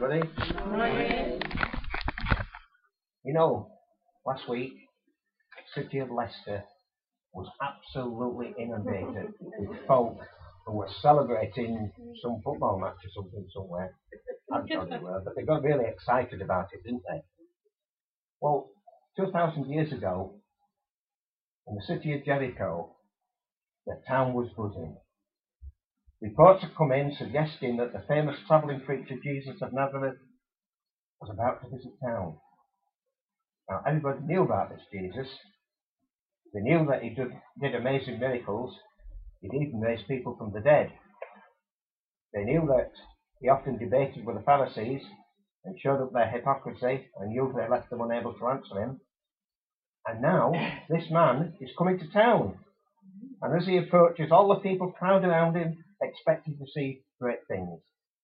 everybody. Morning. You know, last week, the city of Leicester was absolutely inundated with folk who were celebrating some football match or something somewhere. I'm sure they were, but they got really excited about it, didn't they? Well, 2,000 years ago, in the city of Jericho, the town was buzzing. Reports had come in suggesting that the famous travelling preacher Jesus of Nazareth was about to visit town. Now, everybody knew about this Jesus. They knew that he did amazing miracles. He'd even raised people from the dead. They knew that he often debated with the Pharisees and showed up their hypocrisy and usually left them unable to answer him. And now, this man is coming to town. And as he approaches, all the people crowd around him, expecting to see great things.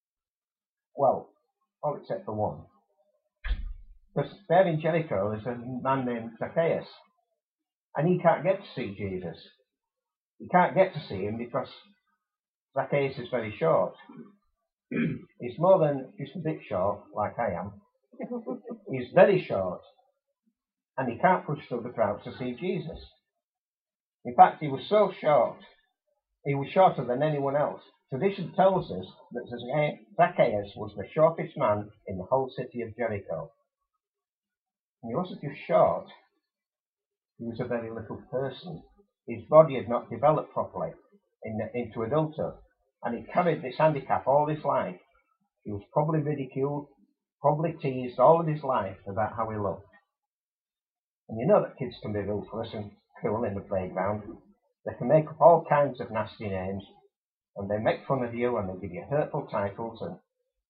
Well, all except for one. Because there in Jericho is a man named Zacchaeus. And he can't get to see Jesus. He can't get to see him because Zacchaeus is very short. He's more than just a bit short, like I am. He's very short. And he can't push through the crowds to see Jesus. In fact, he was so short, he was shorter than anyone else. Tradition tells us that Zacchaeus was the shortest man in the whole city of Jericho. And he wasn't just short, he was a very little person. His body had not developed properly into adulthood, and he carried this handicap all his life. He was probably ridiculed, probably teased all of his life about how he looked. And you know that kids can be ruthless and cruel in the playground. They can make up all kinds of nasty names, and they make fun of you, and they give you hurtful titles, and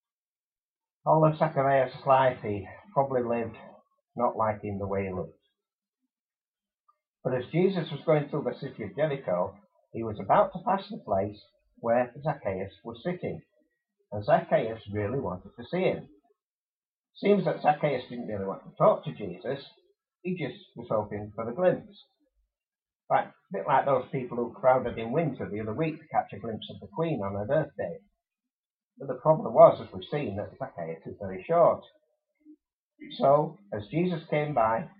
all of Zacchaeus' life he probably lived not liking the way he looked. But as Jesus was going through the city of Jericho, he was about to pass the place where Zacchaeus was sitting, and Zacchaeus really wanted to see him. Seems that Zacchaeus didn't really want to talk to Jesus, he just was hoping for a glimpse. Right, a bit like those people who crowded in Windsor the other week to catch a glimpse of the Queen on her birthday. But the problem was, as we've seen, that Zacchaeus is very short. So, as Jesus came by,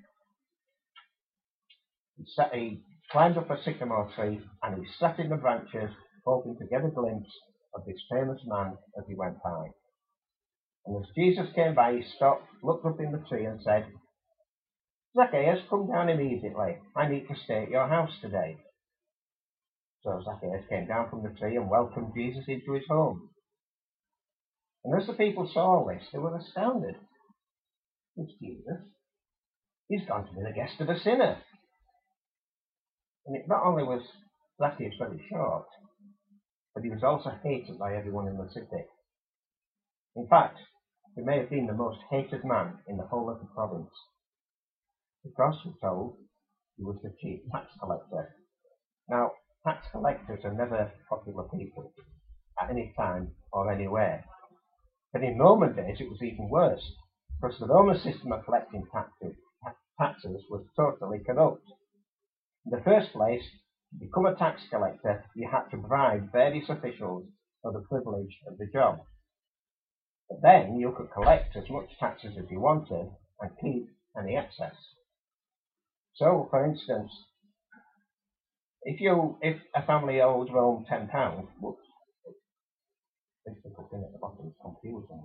he climbed up a sycamore tree and he sat in the branches, hoping to get a glimpse of this famous man as he went by. And as Jesus came by, he stopped, looked up in the tree and said, "Zacchaeus, come down immediately. I need to stay at your house today." So Zacchaeus came down from the tree and welcomed Jesus into his home. And as the people saw all this, they were astounded. It's Jesus. He's gone to be the guest of a sinner. And it not only was Zacchaeus very short, but he was also hated by everyone in the city. In fact, he may have been the most hated man in the whole of the province. Because, we're told, he was the chief tax collector. Now, tax collectors are never popular people, at any time or anywhere. But in Roman days it was even worse, because the Roman system of collecting taxes was totally corrupt. In the first place, to become a tax collector, you had to bribe various officials for the privilege of the job. But then you could collect as much taxes as you wanted and keep any excess. So, for instance, if a family owed Rome £10, whoops, this little thing at the bottom is confusing.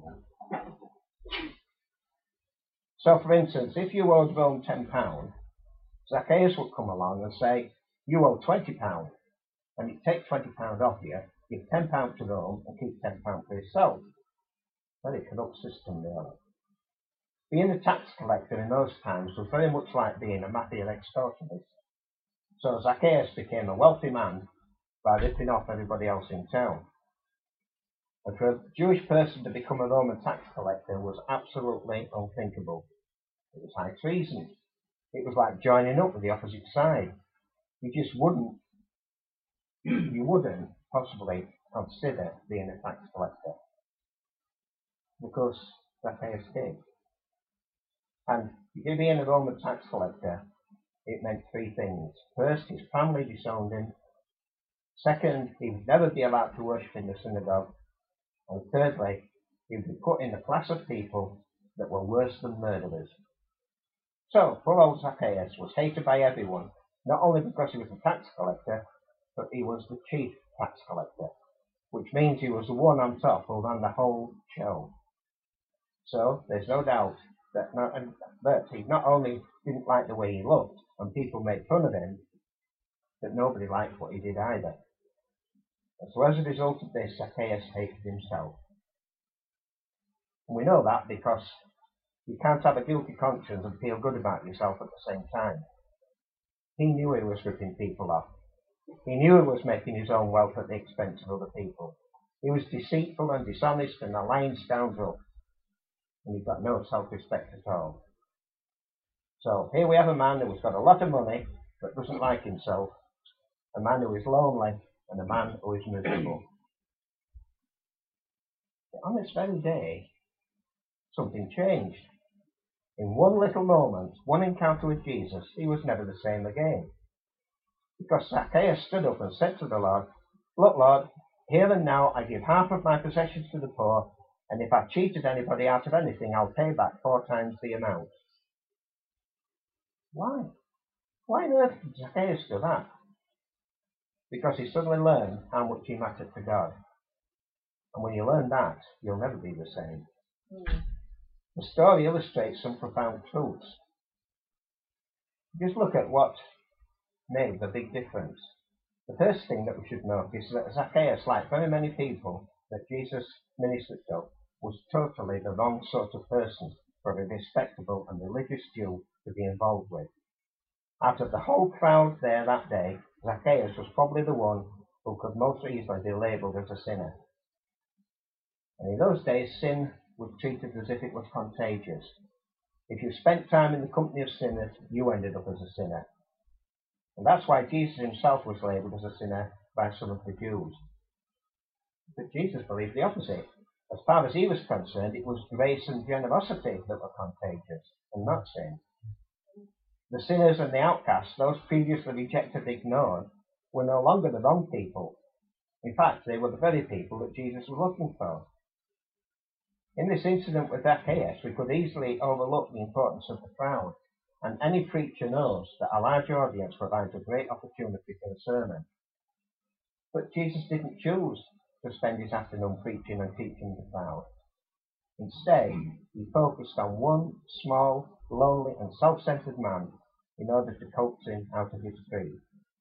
So, for instance, if you owed Rome £10, Zacchaeus would come along and say, "You owe £20," and he'd take £20 off you, give £10 to Rome, and keep £10 for himself. Very corrupt system, really. Being a tax collector in those times was very much like being a mafia extortionist. So Zacchaeus became a wealthy man by ripping off everybody else in town. And for a Jewish person to become a Roman tax collector was absolutely unthinkable. It was high treason. It was like joining up with the opposite side. You just wouldn't possibly consider being a tax collector. Because Zacchaeus did. And being a Roman tax collector, it meant three things. First, his family disowned him. Second, he would never be allowed to worship in the synagogue. And thirdly, he would be put in the class of people that were worse than murderers. So, poor old Zacchaeus was hated by everyone, not only because he was a tax collector, but he was the chief tax collector, which means he was the one on top who ran the whole show. So, there's no doubt that he not only didn't like the way he looked, and people made fun of him, but nobody liked what he did either. And so as a result of this, Zacchaeus hated himself. And we know that because you can't have a guilty conscience and feel good about yourself at the same time. He knew he was ripping people off. He knew he was making his own wealth at the expense of other people. He was deceitful and dishonest and a lying scoundrel. And he's got no self-respect at all. So here we have a man who's got a lot of money but doesn't like himself, a man who is lonely, and a man who is miserable. But on this very day, something changed. In one little moment, one encounter with Jesus, he was never the same again. Because Zacchaeus stood up and said to the Lord, "Look, Lord, here and now I give half of my possessions to the poor, and if I've cheated anybody out of anything, I'll pay back 4 times the amount." Why? Why on earth did Zacchaeus do that? Because he suddenly learned how much he mattered to God. And when you learn that, you'll never be the same. The story illustrates some profound truths. Just look at what made the big difference. The first thing that we should note is that Zacchaeus, like very many people that Jesus ministered to, was totally the wrong sort of person for a respectable and religious Jew to be involved with. Out of the whole crowd there that day, Zacchaeus was probably the one who could most easily be labelled as a sinner. And in those days, sin was treated as if it was contagious. If you spent time in the company of sinners, you ended up as a sinner. And that's why Jesus himself was labelled as a sinner by some of the Jews. But Jesus believed the opposite. As far as he was concerned, it was grace and generosity that were contagious, and not sin. The sinners and the outcasts, those previously rejected and ignored, were no longer the wrong people. In fact, they were the very people that Jesus was looking for. In this incident with Zacchaeus, we could easily overlook the importance of the crowd, and any preacher knows that a large audience provides a great opportunity for a sermon. But Jesus didn't choose to spend his afternoon preaching and teaching the crowd. Instead, he focused on one small, lonely and self-centered man in order to coax him out of his tree.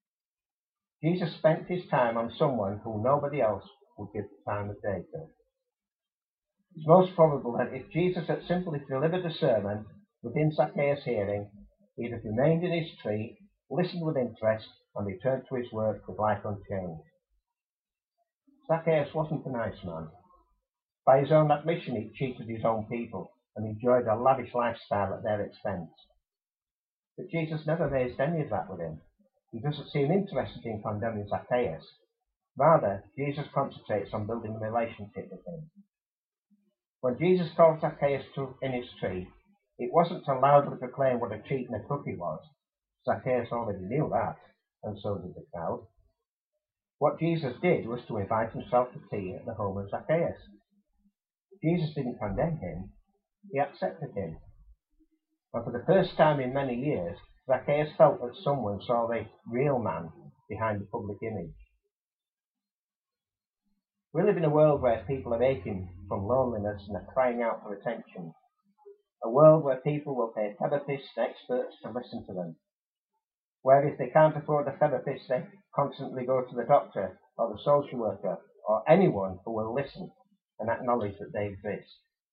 Jesus spent his time on someone who nobody else would give the time of day to. It's most probable that if Jesus had simply delivered a sermon within Zacchaeus' hearing, he'd have remained in his tree, listened with interest, and returned to his work with life unchanged. Zacchaeus wasn't a nice man. By his own admission, he cheated his own people and enjoyed a lavish lifestyle at their expense. But Jesus never raised any of that with him. He doesn't seem interested in condemning Zacchaeus. Rather, Jesus concentrates on building a relationship with him. When Jesus called Zacchaeus in his tree, it wasn't to loudly proclaim what a cheat and a crook he was. Zacchaeus already knew that, and so did the crowd. What Jesus did was to invite himself to tea at the home of Zacchaeus. Jesus didn't condemn him, he accepted him. And for the first time in many years, Zacchaeus felt that someone saw the real man behind the public image. We live in a world where people are aching from loneliness and are crying out for attention. A world where people will pay therapists and experts to listen to them. Where if they can't afford a therapist, they constantly go to the doctor or the social worker or anyone who will listen and acknowledge that they exist.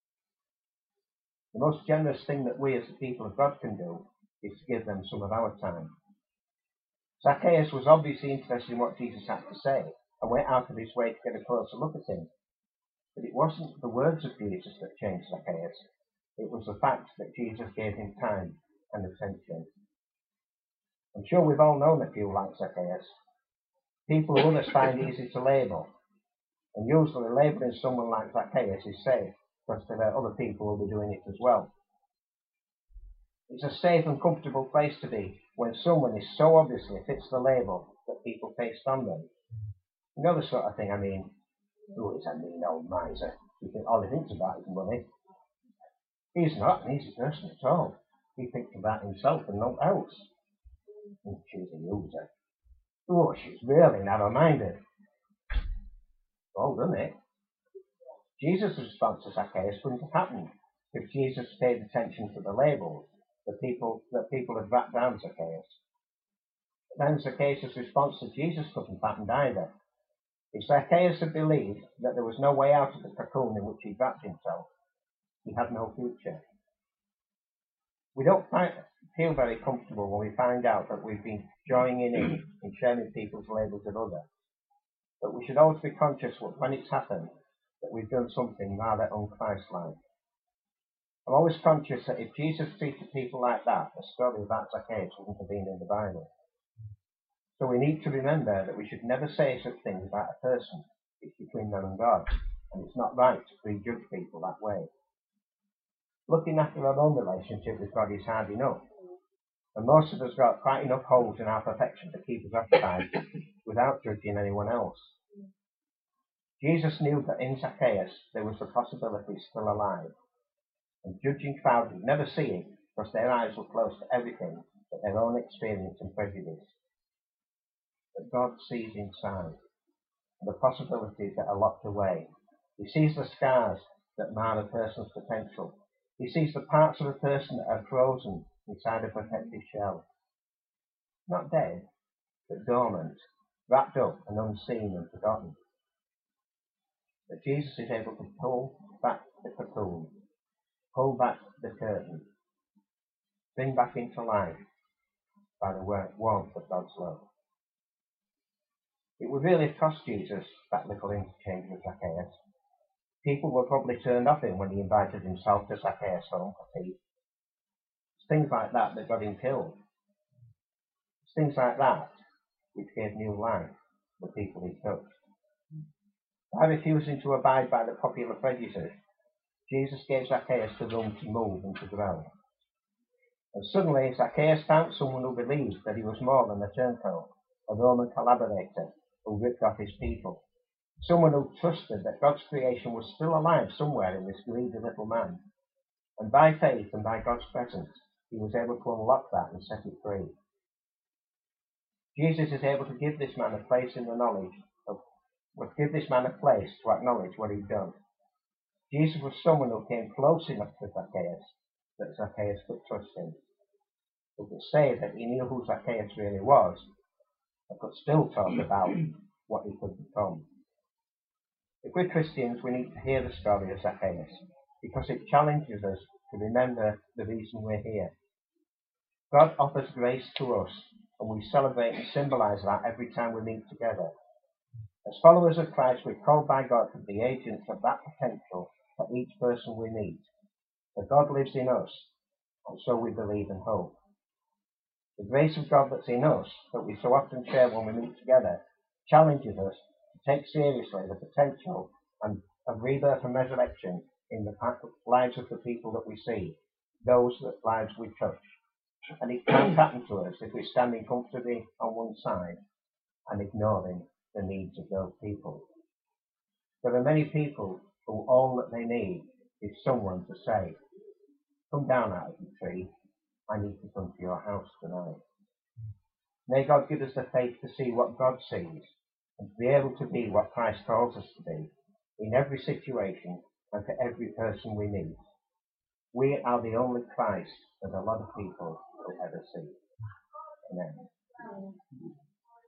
The most generous thing that we as the people of God can do is to give them some of our time. Zacchaeus was obviously interested in what Jesus had to say and went out of his way to get a closer look at him. But it wasn't the words of Jesus that changed Zacchaeus. It was the fact that Jesus gave him time and attention. I'm sure we've all known a few like Zacchaeus. People who others find easy to label. And usually labelling someone like Zacchaeus is safe, because there are other people who will be doing it as well. It's a safe and comfortable place to be when someone is so obviously fits the label that people paste on them. You know the sort of thing I mean? Oh, it's a mean old miser. You think all he thinks about is money. He's not an easy person at all. He thinks about himself and not else. And she's a user. Oh, she's really narrow-minded. Well done, it. Jesus' response to Zacchaeus wouldn't have happened if Jesus paid attention to the labels that people had wrapped down Zacchaeus. But then Zacchaeus' response to Jesus couldn't have happened either. If Zacchaeus had believed that there was no way out of the cocoon in which he wrapped himself, he had no future. We don't feel very comfortable when we find out that we've been joining in sharing people's labels of others. But we should always be conscious when it's happened that we've done something rather un-Christ-like. I'm always conscious that if Jesus treated people like that, the story about Zacchaeus wouldn't have been in the Bible. So we need to remember that we should never say such things about a person. It's between them and God, and it's not right to prejudge people that way. Looking after our own relationship with God is hard enough, and most of us got quite enough holes in our perfection to keep us occupied without judging anyone else. Jesus knew that in Zacchaeus there was the possibility still alive, and judging crowds would never see it because their eyes were closed to everything but their own experience and prejudice. But God sees inside, and the possibilities that are locked away. He sees the scars that mar a person's potential. He sees the parts of a person that are frozen inside a protective shell. Not dead, but dormant, wrapped up and unseen and forgotten. But Jesus is able to pull back the cocoon, pull back the curtain, bring back into life by the warmth of God's love. It would really have cost Jesus that little interchange with Zacchaeus. People were probably turned off him when he invited himself to Zacchaeus' home for tea. It's things like that that got him killed. It's things like that which gave new life to the people he touched. By refusing to abide by the popular prejudices, Jesus gave Zacchaeus the room to move and to grow. And suddenly Zacchaeus found someone who believed that he was more than a turncoat, a Roman collaborator who ripped off his people. Someone who trusted that God's creation was still alive somewhere in this greedy little man. And by faith and by God's presence, he was able to unlock that and set it free. Jesus is able to give this man a place in the knowledge give this man a place to acknowledge what he'd done. Jesus was someone who came close enough to Zacchaeus that Zacchaeus could trust him. Who could say that he knew who Zacchaeus really was, and could still talk about what he could become. If we're Christians, we need to hear the story of Zacchaeus, because it challenges us to remember the reason we're here. God offers grace to us, and we celebrate and symbolize that every time we meet together. As followers of Christ, we're called by God to be agents of that potential for each person we meet. For God lives in us, and so we believe and hope. The grace of God that's in us, that we so often share when we meet together, challenges us to take seriously the potential of rebirth and resurrection in the lives of the people that we see, those lives we touch. And it can't happen to us if we're standing comfortably on one side and ignoring the needs of those people. There are many people who all that they need is someone to say, "Come down out of the tree, I need to come to your house tonight." May God give us the faith to see what God sees and to be able to be what Christ calls us to be in every situation and for every person we meet. We are the only Christ that a lot of people will ever see.